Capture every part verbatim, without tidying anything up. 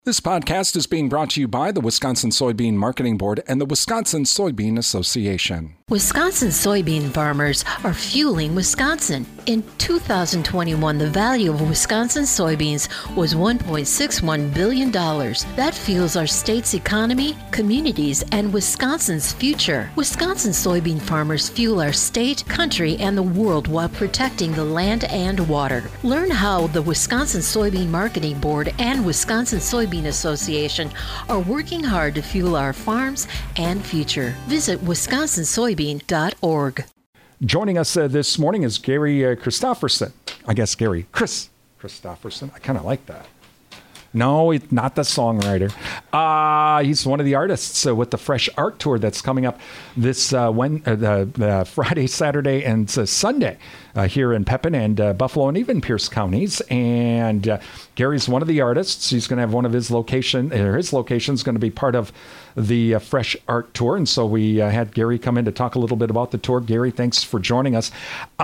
This podcast is being brought to you by the Wisconsin Soybean Marketing Board and the Wisconsin Soybean Association. Wisconsin soybean farmers are fueling Wisconsin. In two thousand twenty-one, the value of Wisconsin soybeans was one point six one billion dollars. That fuels our state's economy, communities, and Wisconsin's future. Wisconsin soybean farmers fuel our state, country, and the world while protecting the land and water. Learn how the Wisconsin Soybean Marketing Board and Wisconsin Soybean Association are working hard to fuel our farms and future. Visit wisconsin soybean dot org. Joining us uh, this morning is Gary uh, Christofferson. I guess Gary Chris Christofferson. I kind of like that. No, it's not the songwriter. Uh, he's one of the artists uh, with the Fresh Art Tour that's coming up this uh, when, uh, the, the Friday, Saturday, and uh, Sunday uh, here in Pepin and uh, Buffalo and even Pierce counties. And uh, Gary's one of the artists. He's going to have one of his location, or his location is going to be part of the uh, Fresh Art Tour. And so we uh, had Gary come in to talk a little bit about the tour. Gary, thanks for joining us.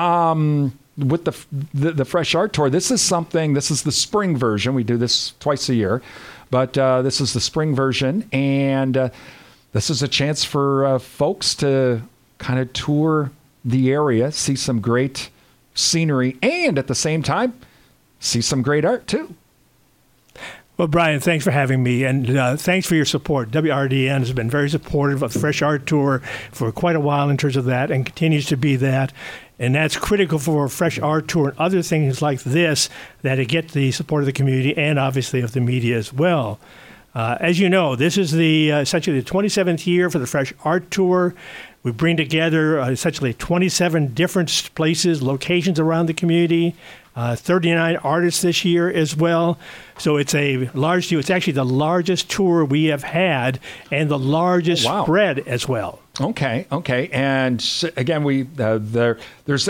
Um, With the, the the Fresh Art Tour, this is something, this is the spring version. We do this twice a year, but uh, this is the spring version. And uh, this is a chance for uh, folks to kind of tour the area, see some great scenery, and at the same time, see some great art too. Well, Brian, thanks for having me, and uh, thanks for your support. W R D N has been very supportive of the Fresh Art Tour for quite a while in terms of that, and continues to be that. And that's critical for a Fresh Art Tour and other things like this, that it get the support of the community and obviously of the media as well. Uh, as you know, this is the uh, essentially the twenty-seventh year for the Fresh Art Tour. We bring together uh, essentially twenty-seven different places, locations around the community, uh, thirty-nine artists this year as well. So it's a large tour. It's actually the largest tour we have had and the largest wow. spread as well. Okay, okay. And again, we uh, there there's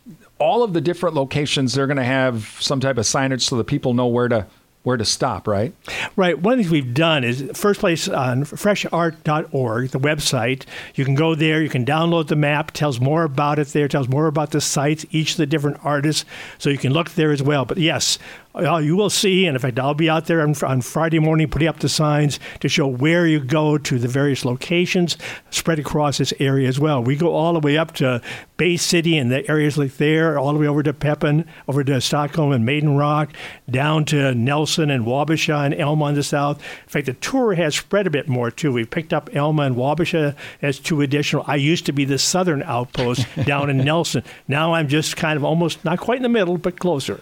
all of the different locations. They're going to have some type of signage so that people know where to where to stop, right? Right. One of the things we've done is, first place on fresh art dot org, the website. You can go there. You can download the map. Tells more about it there. Tells more about the sites, each of the different artists. So you can look there as well. But yes, you will see, and in fact, I'll be out there on, on Friday morning putting up the signs to show where you go to the various locations spread across this area as well. We go all the way up to Bay City and the areas like there, all the way over to Pepin, over to Stockholm and Maiden Rock, down to Nelson and Wabasha and Elma on the south. In fact, the tour has spread a bit more, too. We've picked up Elma and Wabasha as two additional. I used to be the southern outpost down in Nelson. Now I'm just kind of almost, not quite in the middle, but closer.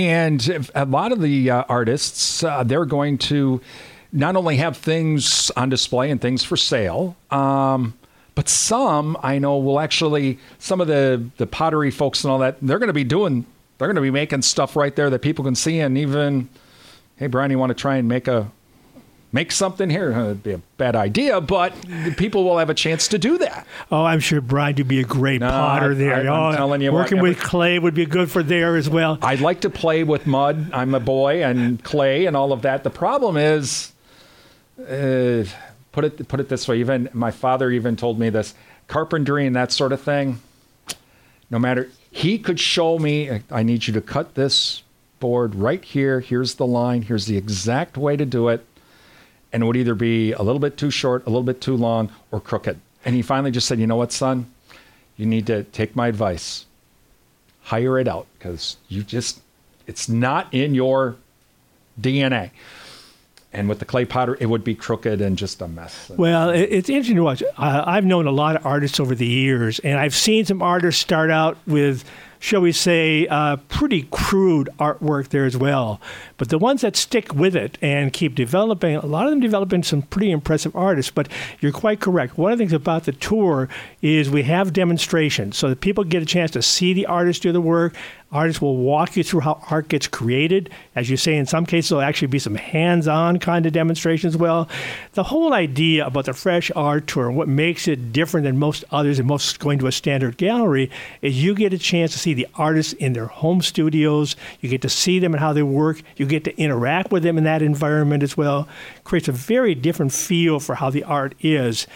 And a lot of the uh, artists, uh, they're going to not only have things on display and things for sale, um, but some I know will actually, some of the, the pottery folks and all that, they're going to be doing, they're going to be making stuff right there that people can see. And even, hey, Brian, you want to try and make a, make something here? It'd be a bad idea, but people will have a chance to do that. Oh, I'm sure, Brian, you'd be a great no, potter there. I, I'm oh, telling you working what, with clay would be good for there as well. I'd like to play with mud. I'm a boy, and clay and all of that. The problem is, uh, put it put it this way. Even my father even told me this: carpentry and that sort of thing. No matter, he could show me. I need you to cut this board right here. Here's the line. Here's the exact way to do it. And it would either be a little bit too short, a little bit too long, or crooked. And he finally just said, you know what, son? You need to take my advice. Hire it out, because you just, it's not in your D N A. And with the clay potter, it would be crooked and just a mess. Well, it's interesting to watch. Uh, I've known a lot of artists over the years, and I've seen some artists start out with, shall we say, uh, pretty crude artwork there as well. But the ones that stick with it and keep developing, a lot of them developing some pretty impressive artists. But you're quite correct. One of the things about the tour is we have demonstrations so that people get a chance to see the artists do the work. Artists will walk you through how art gets created. As you say, in some cases, there'll actually be some hands-on kind of demonstrations as well. The whole idea about the Fresh Art Tour and what makes it different than most others and most going to a standard gallery is you get a chance to see the artists in their home studios. You get to see them and how they work. You get to interact with them in that environment as well. It creates a very different feel for how the art is.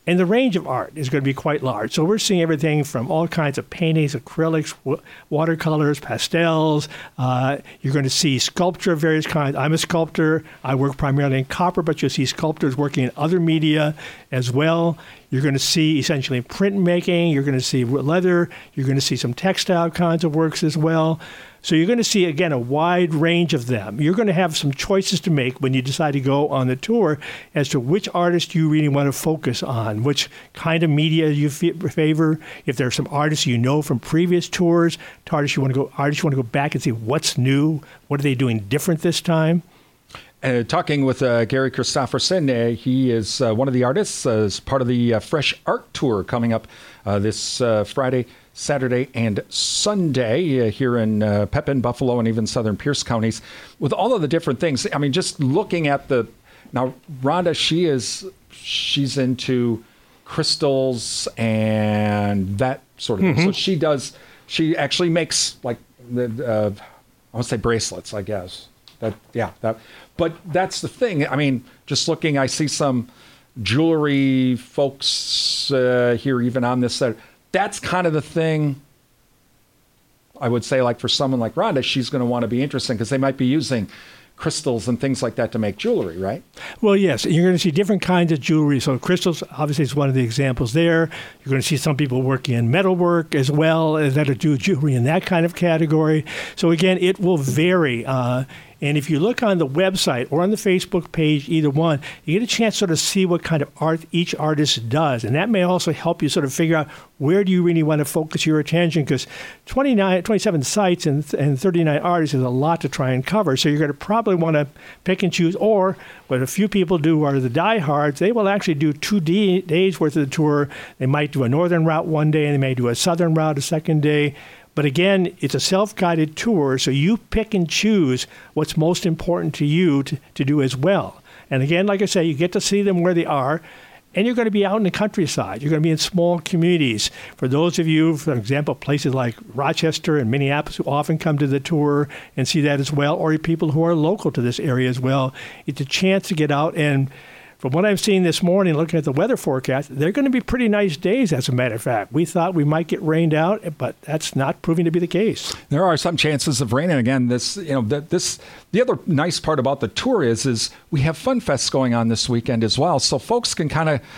And the range of art is going to be quite large. So we're seeing everything from all kinds of paintings, acrylics, w- watercolors, pastels. Uh, you're going to see sculpture of various kinds. I'm a sculptor. I work primarily in copper, but you'll see sculptors working in other media as well. You're going to see essentially printmaking. You're going to see leather. You're going to see some textile kinds of works as well. So you're going to see, again, a wide range of them. You're going to have some choices to make when you decide to go on the tour as to which artist you really want to focus on, which kind of media you f- favor. If there are some artists you know from previous tours, to artists you want to go, artists you want to go back and see what's new, what are they doing different this time. Uh, talking with uh, Gary Christofferson, uh, he is uh, one of the artists uh, as part of the uh, Fresh Art Tour coming up uh, this uh, Friday, Saturday, and Sunday uh, here in uh, Pepin, Buffalo, and even southern Pierce counties. With all of the different things, I mean, just looking at the now, Rhonda, she is she's into crystals and that sort of mm-hmm. thing. So she does. She actually makes like the uh, I want to say bracelets, I guess. That yeah that. But that's the thing. I mean, just looking, I see some jewelry folks uh, here, even on this side. That's kind of the thing. I would say, like for someone like Rhonda, she's going to want to be interesting because they might be using crystals and things like that to make jewelry, right? Well, yes. You're going to see different kinds of jewelry. So crystals, obviously, is one of the examples there. You're going to see some people working in metalwork as well as that do jewelry in that kind of category. So again, it will vary. Uh, And if you look on the website or on the Facebook page, either one, you get a chance to sort of see what kind of art each artist does. And that may also help you sort of figure out where do you really want to focus your attention, because twenty-nine, twenty-seven sites and, and thirty-nine artists is a lot to try and cover. So you're going to probably want to pick and choose. Or what a few people do are the diehards. They will actually do two d- days worth of the tour. They might do a northern route one day, and they may do a southern route a second day. But again, it's a self-guided tour, so you pick and choose what's most important to you to, to do as well. And again, like I say, you get to see them where they are, and you're going to be out in the countryside. You're going to be in small communities. For those of you, for example, places like Rochester and Minneapolis who often come to the tour and see that as well, or people who are local to this area as well, it's a chance to get out and from what I've seen this morning, looking at the weather forecast, they're going to be pretty nice days, as a matter of fact. We thought we might get rained out, but that's not proving to be the case. There are some chances of rain. And again, this, you know, that this, the other nice part about the tour is, is we have Fun Fests going on this weekend as well. So folks can kind of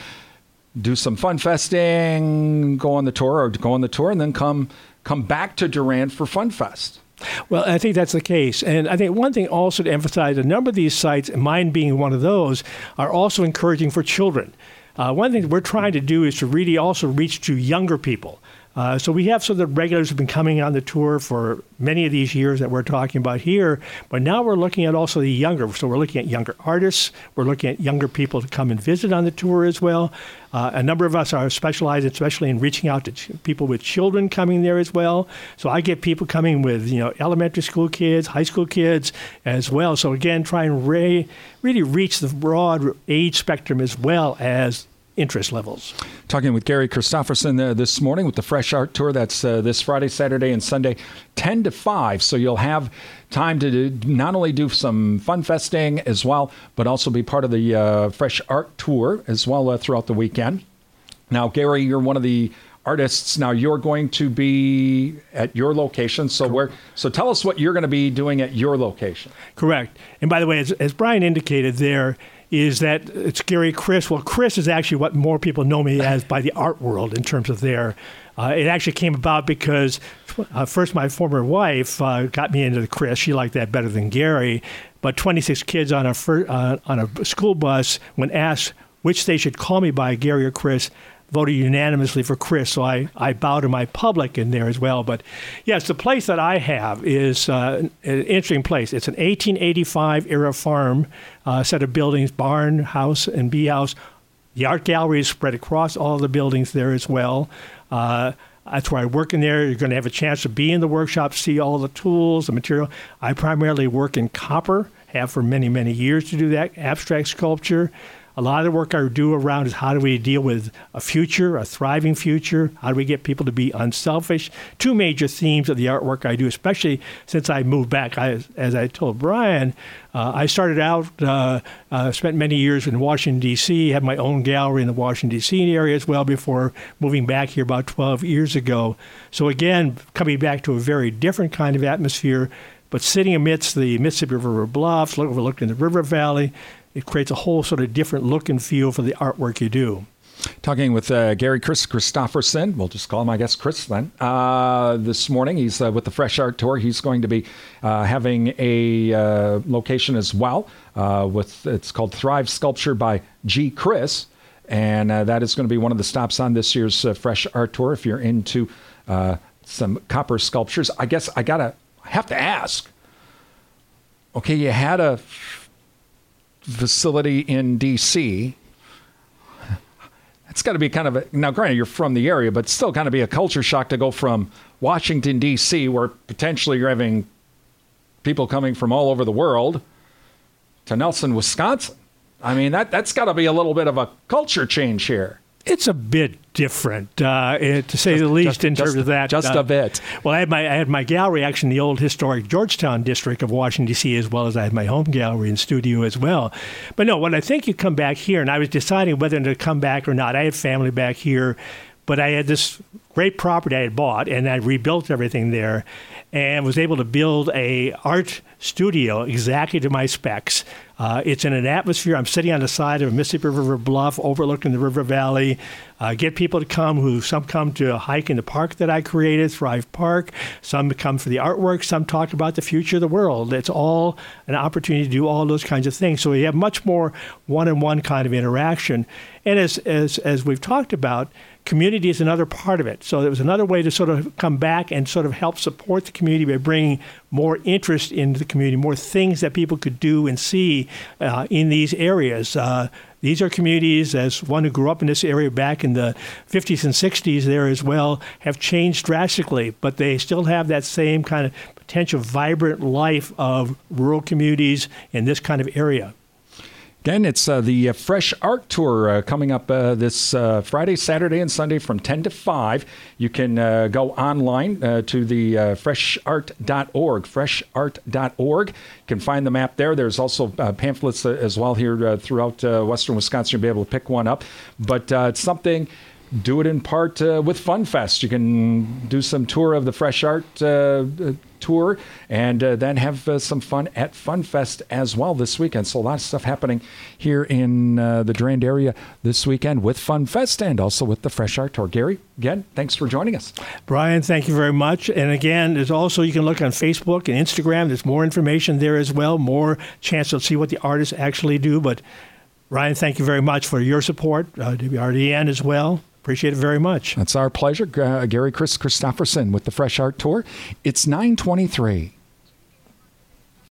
do some fun festing, go on the tour or go on the tour and then come, come back to Durand for Fun Fest. Well, I think that's the case. And I think one thing also to emphasize, a number of these sites, mine being one of those, are also encouraging for children. Uh, one thing we're trying to do is to really also reach to younger people. Uh, so we have some of the regulars who've been coming on the tour for many of these years that we're talking about here, but now we're looking at also the younger. So we're looking at younger artists. We're looking at younger people to come and visit on the tour as well. Uh, a number of us are specialized, especially in reaching out to ch- people with children coming there as well. So I get people coming with, you know, elementary school kids, high school kids as well. So again, try and re- really reach the broad age spectrum as well as interest levels. Talking with Gary Christofferson uh, this morning with the Fresh Art Tour. That's uh, this Friday, Saturday, and Sunday, ten to five. So you'll have time to do, not only do some fun festing as well, but also be part of the uh, Fresh Art Tour as well uh, throughout the weekend. Now, Gary, you're one of the artists. Now you're going to be at your location. So where? So tell us what you're going to be doing at your location. Correct. And by the way, as, as Brian indicated there, is that it's Gary Chris. Well, Chris is actually what more people know me as by the art world in terms of their. Uh, it actually came about because uh, first my former wife uh, got me into the Chris. She liked that better than Gary. But twenty-six kids on a fir- uh, on a school bus, when asked which they should call me by, Gary or Chris, voted unanimously for Chris, so I, I bow to my public in there as well. But yes, the place that I have is uh, an interesting place. It's an eighteen eighty-five era farm, uh, set of buildings, barn, house, and bee house. The art gallery is spread across all the buildings there as well. Uh, that's where I work in there. You're going to have a chance to be in the workshop, see all the tools, the material. I primarily work in copper, have for many, many years to do that, abstract sculpture. A lot of the work I do around is how do we deal with a future, a thriving future? How do we get people to be unselfish? Two major themes of the artwork I do, especially since I moved back. I, as I told Brian, uh, I started out, uh, uh, spent many years in Washington, D C, had my own gallery in the Washington, D C area as well before moving back here about twelve years ago. So again, coming back to a very different kind of atmosphere, but sitting amidst the Mississippi River bluffs, overlooking the river valley, it creates a whole sort of different look and feel for the artwork you do. Talking with uh, Gary Chris Christopherson, we'll just call him, I guess, Chris then. Uh, this morning, he's uh, with the Fresh Art Tour. He's going to be uh, having a uh, location as well. Uh, with it's called Thrive Sculpture by G. Chris, and uh, that is going to be one of the stops on this year's uh, Fresh Art Tour. If you're into uh, some copper sculptures, I guess I gotta I have to ask. Okay, you had a facility in D C. It's got to be kind of a, now granted you're from the area, but still kind of be a culture shock to go from Washington, D C, where potentially you're having people coming from all over the world, to Nelson, Wisconsin. I mean, that, that's got to be a little bit of a culture change here. It's a bit different, uh, to say just, the least, just, in terms just, of that. Just uh, a bit. Well, I had my I had my gallery actually in the old historic Georgetown district of Washington, D C, as well as I had my home gallery and studio as well. But no, when I think you come back here, and I was deciding whether to come back or not. I had family back here, but I had this great property I had bought, and I rebuilt everything there, and was able to build a art studio exactly to my specs. Uh, it's in an atmosphere. I'm sitting on the side of a Mississippi River bluff overlooking the river valley. Uh, get people to come who some come to hike in the park that I created, Thrive Park. Some come for the artwork. Some talk about the future of the world. It's all an opportunity to do all those kinds of things. So we have much more one-on-one kind of interaction. And as as as we've talked about, community is another part of it. So it was another way to sort of come back and sort of help support the community by bringing more interest into the community, more things that people could do and see uh, in these areas. Uh, these are communities, as one who grew up in this area back in the fifties and sixties there as well, have changed drastically, but they still have that same kind of potential vibrant life of rural communities in this kind of area. Again, it's uh, the uh, Fresh Art Tour uh, coming up uh, this uh, Friday, Saturday, and Sunday from ten to five. You can uh, go online uh, to the uh, fresh art dot org, fresh art dot org. You can find the map there. There's also uh, pamphlets uh, as well here uh, throughout uh, western Wisconsin. You'll be able to pick one up. But uh, it's something... Do it in part uh, with FunFest. You can do some tour of the Fresh Art uh, tour and uh, then have uh, some fun at FunFest as well this weekend. So a lot of stuff happening here in uh, the Durand area this weekend with FunFest and also with the Fresh Art Tour. Gary, again, thanks for joining us. Brian, thank you very much. And again, there's also, you can look on Facebook and Instagram. There's more information there as well, more chance to see what the artists actually do. But Ryan, thank you very much for your support, uh, W R D N as well. Appreciate it very much. That's our pleasure. Uh, Gary Chris Christopherson with the Fresh Art Tour. It's nine twenty-three.